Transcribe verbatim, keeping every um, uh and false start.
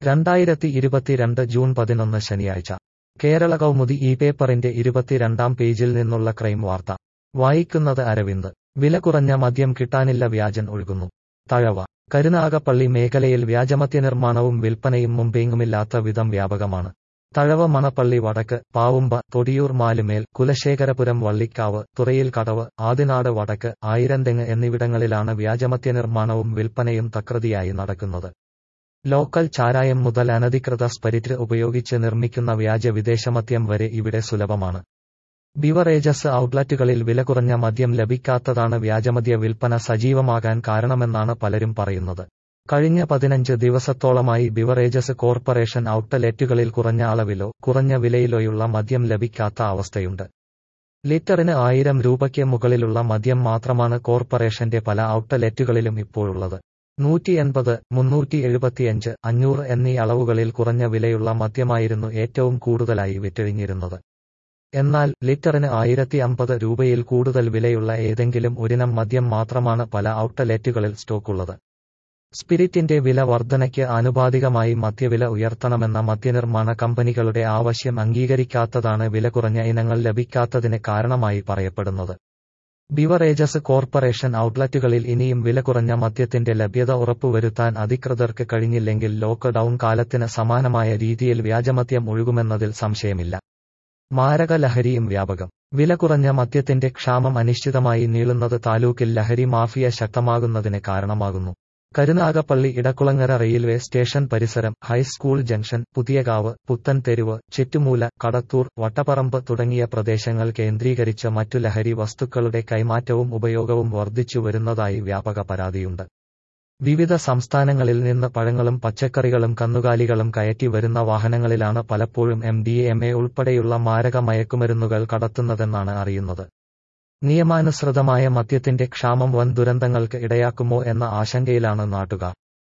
രണ്ടായിരത്തി ഇരുപത്തിരണ്ട് ജൂൺ പതിനൊന്ന് ശനിയാഴ്ച കേരള കൗമുദി ഈ പേപ്പറിന്റെ ഇരുപത്തിരണ്ടാം പേജിൽ നിന്നുള്ള ക്രൈം വാർത്ത വായിക്കുന്നത് അരവിന്ദ്. വില കുറഞ്ഞ മദ്യം കിട്ടാനില്ല, വ്യാജൻ ഒഴുകുന്നു. തഴവ. കരുനാഗപ്പള്ളി മേഖലയിൽ വ്യാജമദ്യനിർമ്മാണവും വിൽപ്പനയും മുമ്പെങ്ങുമില്ലാത്ത വിധം വ്യാപകമാണ്. തഴവ, മണപ്പള്ളി വടക്ക്, പാവുമ്പ, തൊടിയൂർ മാലുമേൽ, കുലശേഖരപുരം, വള്ളിക്കാവ്, തുറയിൽ കടവ്, ആദിനാട് വടക്ക്, ആയിരന്തെങ്ങ് എന്നിവിടങ്ങളിലാണ് വ്യാജമദ്യനിർമ്മാണവും വിൽപ്പനയും തകൃതിയായി നടക്കുന്നത്. ലോക്കൽ ചാരായം മുതൽ അനധികൃത സ്പിരിറ്റ് ഉപയോഗിച്ച് നിർമ്മിക്കുന്ന വ്യാജ വിദേശമദ്യം വരെ ഇവിടെ സുലഭമാണ്. ബിവറേജസ് ഔട്ട്ലെറ്റുകളിൽ വില കുറഞ്ഞ മദ്യം ലഭിക്കാത്തതാണ് വ്യാജമദ്യ വിൽപ്പന സജീവമാകാൻ കാരണമെന്നാണ് പലരും പറയുന്നത്. കഴിഞ്ഞ പതിനഞ്ച് ദിവസത്തോളമായി ബിവറേജസ് കോർപ്പറേഷൻ ഔട്ട്ലെറ്റുകളിൽ കുറഞ്ഞ അളവിലോ കുറഞ്ഞ വിലയിലോയുള്ള മദ്യം ലഭിക്കാത്ത അവസ്ഥയുണ്ട്. ലിറ്ററിന് ആയിരം രൂപയ്ക്ക് മുകളിലുള്ള മദ്യം മാത്രമാണ് കോർപ്പറേഷന്റെ പല ഔട്ട്ലെറ്റുകളിലും ഇപ്പോഴുള്ളത്. നൂറ്റി എൺപത്, മുന്നൂറ്റി എഴുപത്തിയഞ്ച്, അഞ്ഞൂറ് എന്നീ അളവുകളിൽ കുറഞ്ഞ വിലയുള്ള മദ്യമായിരുന്നു ഏറ്റവും കൂടുതലായി വിറ്റഴിഞ്ഞിരുന്നത്. എന്നാൽ ലിറ്ററിന് ആയിരത്തി അമ്പത് രൂപയിൽ കൂടുതൽ വിലയുള്ള ഏതെങ്കിലും ഒരിനം മദ്യം മാത്രമാണ് പല ഔട്ട്ലെറ്റുകളിൽ സ്റ്റോക്കുള്ളത്. സ്പിരിറ്റിന്റെ വില വർധനയ്ക്ക് ആനുപാതികമായി മദ്യവില ഉയർത്തണമെന്ന മദ്യനിർമ്മാണ കമ്പനികളുടെ ആവശ്യം അംഗീകരിക്കാത്തതാണ് വില കുറഞ്ഞ ഇനങ്ങൾ ലഭിക്കാത്തതിന് കാരണമായി പറയപ്പെടുന്നത്. ബിവറേജസ് കോർപ്പറേഷൻ ഔട്ട്ലെറ്റുകളിൽ ഇനിയും വില കുറഞ്ഞ മദ്യത്തിന്റെ ലഭ്യത ഉറപ്പുവരുത്താൻ അധികൃതർക്ക് കഴിഞ്ഞില്ലെങ്കിൽ ലോക്ക് ഡൌൺ കാലത്തിന് സമാനമായ രീതിയിൽ വ്യാജമദ്യം ഒഴുകുമെന്നതിൽ സംശയമില്ല. മാരക ലഹരിയും വ്യാപകം. വില കുറഞ്ഞ മദ്യത്തിന്റെ ക്ഷാമം അനിശ്ചിതമായി നീളുന്നത് താലൂക്കിൽ ലഹരി മാഫിയ ശക്തമാകുന്നതിന് കാരണമാകുന്നു. കരുനാഗപ്പള്ളി ഇടക്കുളങ്ങര റെയിൽവേ സ്റ്റേഷൻ പരിസരം, ഹൈസ്കൂൾ ജംഗ്ഷൻ, പുതിയകാവ്, പുത്തൻതെരുവ്, ചിറ്റുമൂല, കടത്തൂർ, വട്ടപ്പറമ്പ് തുടങ്ങിയ പ്രദേശങ്ങൾ കേന്ദ്രീകരിച്ച് മറ്റു ലഹരി വസ്തുക്കളുടെ കൈമാറ്റവും ഉപയോഗവും വർദ്ധിച്ചു വരുന്നതായി വ്യാപക പരാതിയുണ്ട്. വിവിധ സംസ്ഥാനങ്ങളിൽ നിന്ന് പഴങ്ങളും പച്ചക്കറികളും കന്നുകാലികളും കയറ്റി വരുന്ന വാഹനങ്ങളിലാണ് പലപ്പോഴും എം ഡി എം എ ഉൾപ്പെടെയുള്ള മാരക മയക്കുമരുന്നുകൾ കടത്തുന്നതെന്നാണ് അറിയുന്നത്. നിയമാനുസൃതമായ മദ്യത്തിന്റെ ക്ഷാമം വൻ ദുരന്തങ്ങൾക്ക് ഇടയാക്കുമോ എന്ന ആശങ്കയിലാണ് നാട്ടുകാർ.